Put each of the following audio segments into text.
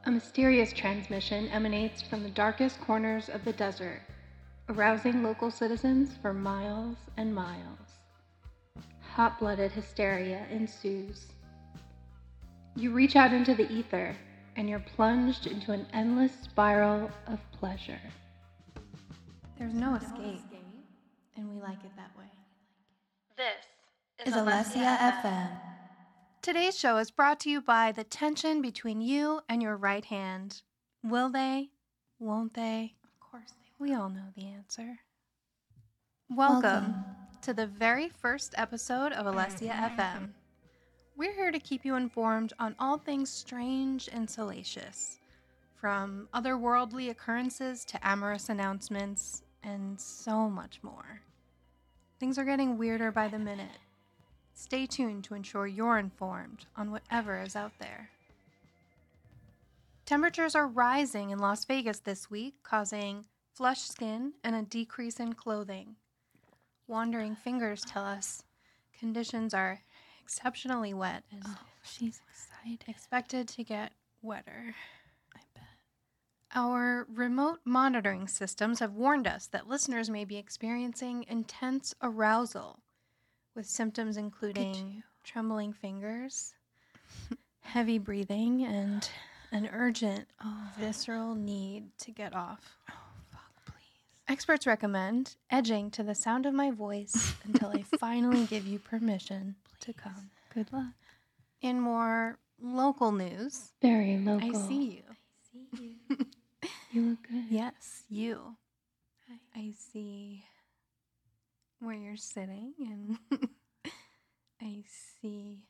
A mysterious transmission emanates from the darkest corners of the desert, arousing local citizens for miles and miles. Hot-blooded hysteria ensues. You reach out into the ether, and you're plunged into an endless spiral of pleasure. There's no escape, and we like it that way. This Is Alessia FM. Today's show is brought to you by the tension between you and your right hand. Will they? Won't they? Of course they will. We all know the answer. Welcome to the very first episode of Alessia FM. We're here to keep you informed on all things strange and salacious, from otherworldly occurrences to amorous announcements, and so much more. Things are getting weirder by the minute. Stay tuned to ensure you're informed on whatever is out there. Temperatures are rising in Las Vegas this week, causing flushed skin and a decrease in clothing. Wandering fingers tell us conditions are exceptionally wet and she's excited. expected to get wetter. I bet. Our remote monitoring systems have warned us that listeners may be experiencing intense arousal, with symptoms including trembling fingers, heavy breathing, and an urgent, visceral need to get off. Oh, fuck, please. Experts recommend edging to the sound of my voice until I finally give you permission to come. Good luck. In more local news, Very local. I see you. I see you. You look good. Yes, you. Hi. I see where you're sitting, and I see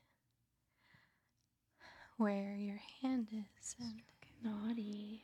where your hand is. Naughty.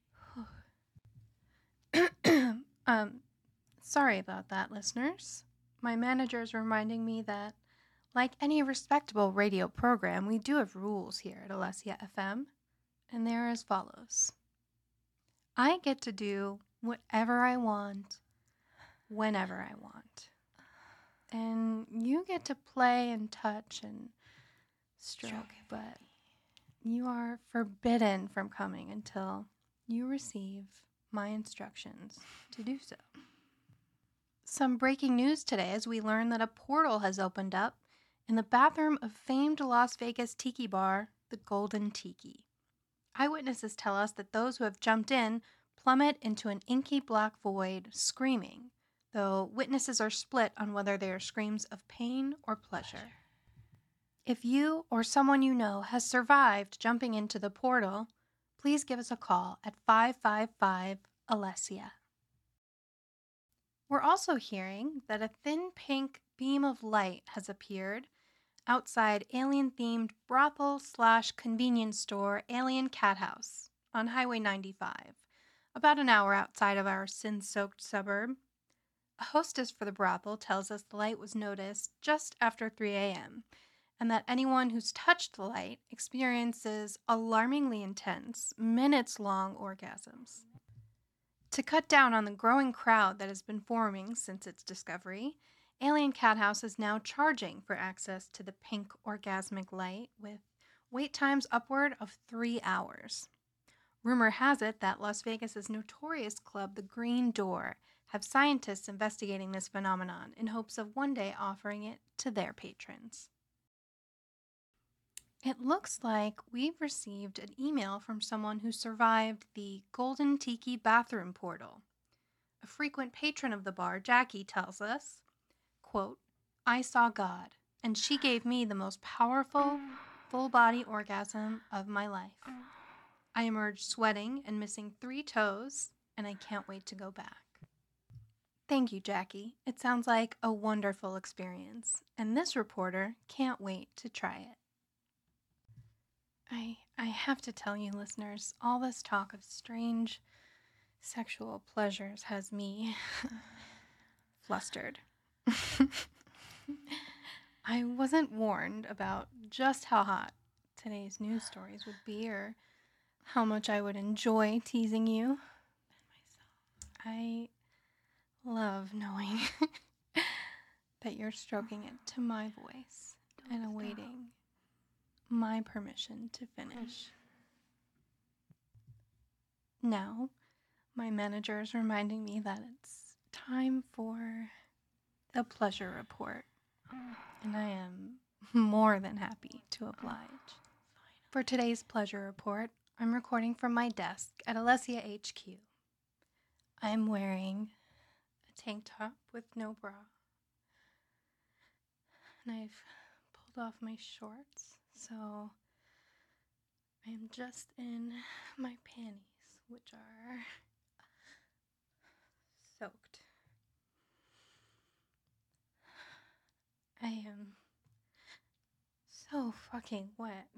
Sorry about that, listeners. My manager is reminding me that, like any respectable radio program, we do have rules here at Alessia FM, and they are as follows. I get to do whatever I want, whenever I want. And you get to play and touch and stroke, but you are forbidden from coming until you receive my instructions to do so. Some breaking news today as we learn that a portal has opened up in the bathroom of famed Las Vegas tiki bar, the Golden Tiki. Eyewitnesses tell us that those who have jumped in plummet into an inky black void, screaming, though witnesses are split on whether they are screams of pain or pleasure. If you or someone you know has survived jumping into the portal, please give us a call at 555-ALESSIA. We're also hearing that a thin pink beam of light has appeared outside alien-themed brothel/convenience store Alien Cat House on Highway 95, about an hour outside of our sin-soaked suburb. A hostess for the brothel tells us the light was noticed just after 3 a.m., and that anyone who's touched the light experiences alarmingly intense, minutes-long orgasms. To cut down on the growing crowd that has been forming since its discovery, Alien Cat House is now charging for access to the pink orgasmic light, with wait times upward of 3 hours. Rumor has it that Las Vegas's notorious club, the Green Door, have scientists investigating this phenomenon in hopes of one day offering it to their patrons. It looks like we've received an email from someone who survived the Golden Tiki bathroom portal. A frequent patron of the bar, Jackie, tells us, quote, I saw God, and she gave me the most powerful, full-body orgasm of my life. I emerged sweating and missing 3 toes, and I can't wait to go back. Thank you, Jackie. It sounds like a wonderful experience, and this reporter can't wait to try it. I have to tell you, listeners, all this talk of strange sexual pleasures has me flustered. I wasn't warned about just how hot today's news stories would be or how much I would enjoy teasing you. I love knowing that you're stroking it to my voice and awaiting my permission to finish. Now, my manager is reminding me that it's time for the pleasure report, and I am more than happy to oblige. For today's pleasure report, I'm recording from my desk at Alessia HQ. I am wearing a tank top with no bra, and I've pulled off my shorts, so I am just in my panties, which are soaked. I am so fucking wet.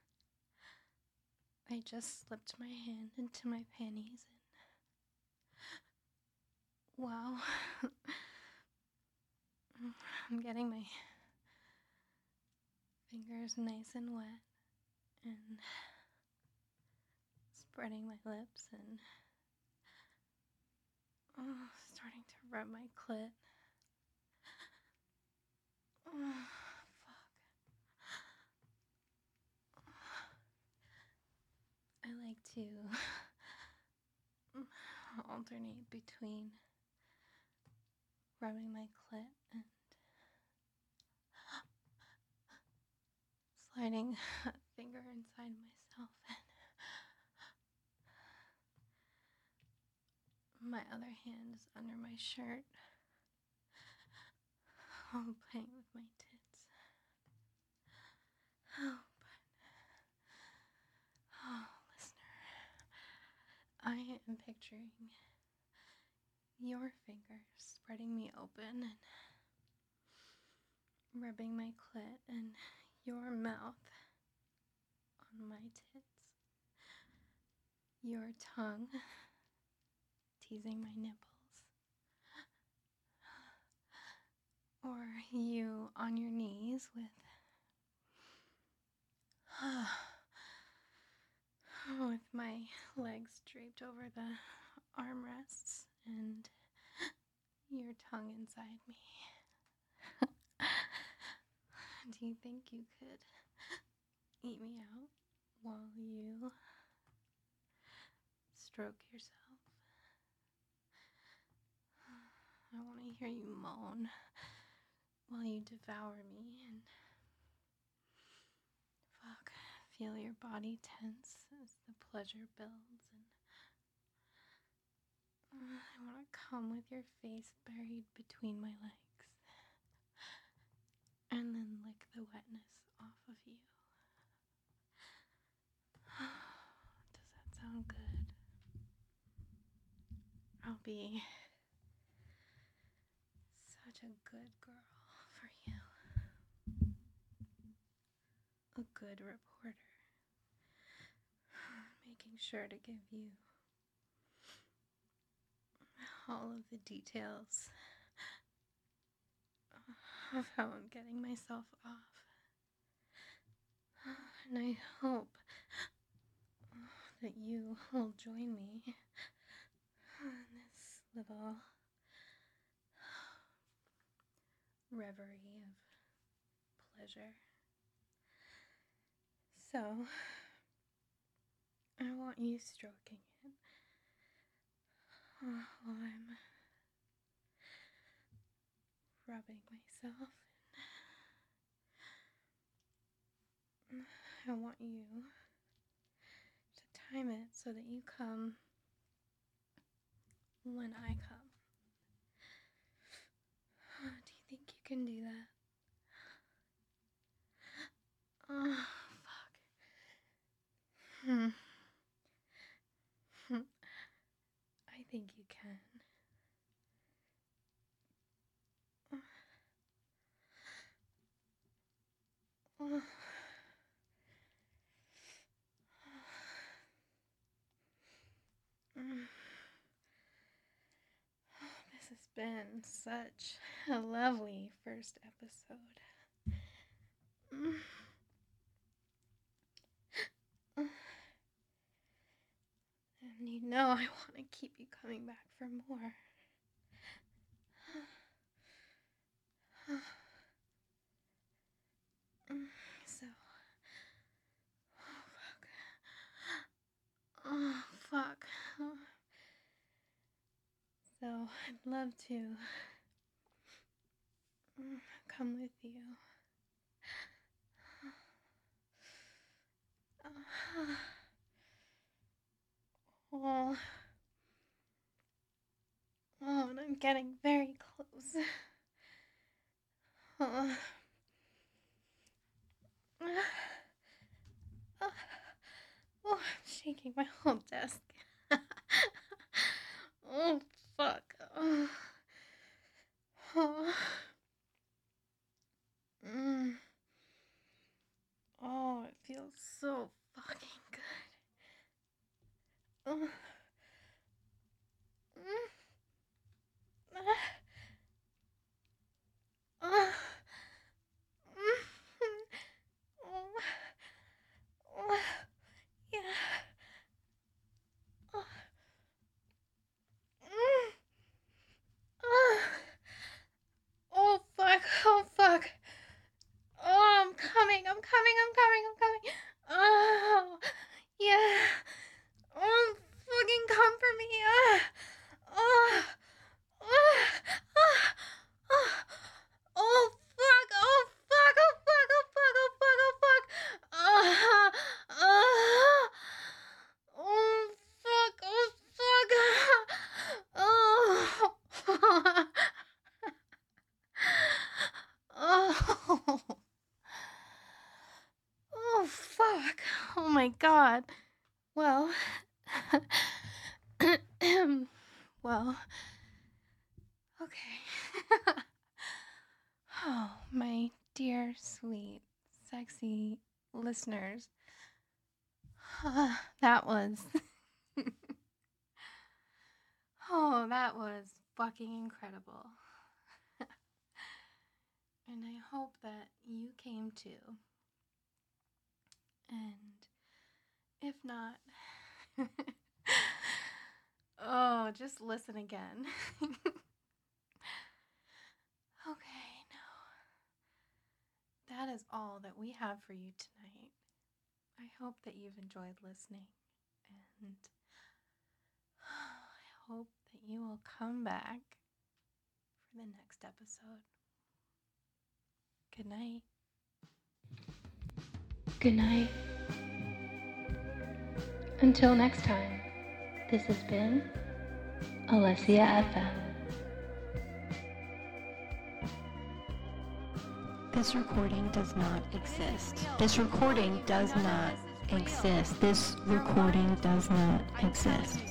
I just slipped my hand into my panties and wow. I'm getting my fingers nice and wet and spreading my lips and starting to rub my clit. Oh, fuck. I like to alternate between rubbing my clit and sliding a finger inside myself, and my other hand is under my shirt, playing with my tits. Listener, I am picturing your fingers spreading me open and rubbing my clit and your mouth on my tits, your tongue teasing my nipples, or you on your knees with my legs draped over the armrests and your tongue inside me. Do you think you could eat me out while you stroke yourself? I want to hear you moan while you devour me and feel your body tense as the pleasure builds, and I want to come with your face buried between my legs and then lick the wetness off of you. Does that sound good? I'll be such a good girl for you. A good reporter. Making sure to give you all of the details of how I'm getting myself off. And I hope that you will join me in this little reverie of pleasure. So, I want you stroking it while I'm rubbing myself. And I want you to time it so that you come when I come. Do you think you can do that? Oh, fuck. I think you can. This has been such a lovely first episode. And you know I want to keep you coming back for more. So, oh fuck, I'd love to come with you. Oh, and I'm getting very close. Oh, I'm shaking my whole desk. Oh, fuck. Oh. Oh, it feels so fucking good. Yeah. Oh, fuck. Oh, fuck. Oh, I'm coming. Oh, yeah. Oh, fucking come for me. Oh, oh, oh, fuck. Oh, fuck. Oh, fuck. Oh, fuck. Oh, fuck. Oh, fuck. Oh, oh, fuck. Oh, fuck. Oh. Oh. Oh, fuck. Oh, my God. Well, well, okay. Oh, my dear, sweet, sexy listeners. That was... Oh, that was fucking incredible. And I hope that you came too. And if not, oh, just listen again. Okay, now, that is all that we have for you tonight. I hope that you've enjoyed listening, and I hope that you will come back for the next episode. Good night. Good night. Until next time, this has been Alessia FM. This recording does not exist. This recording does not exist. This recording does not exist.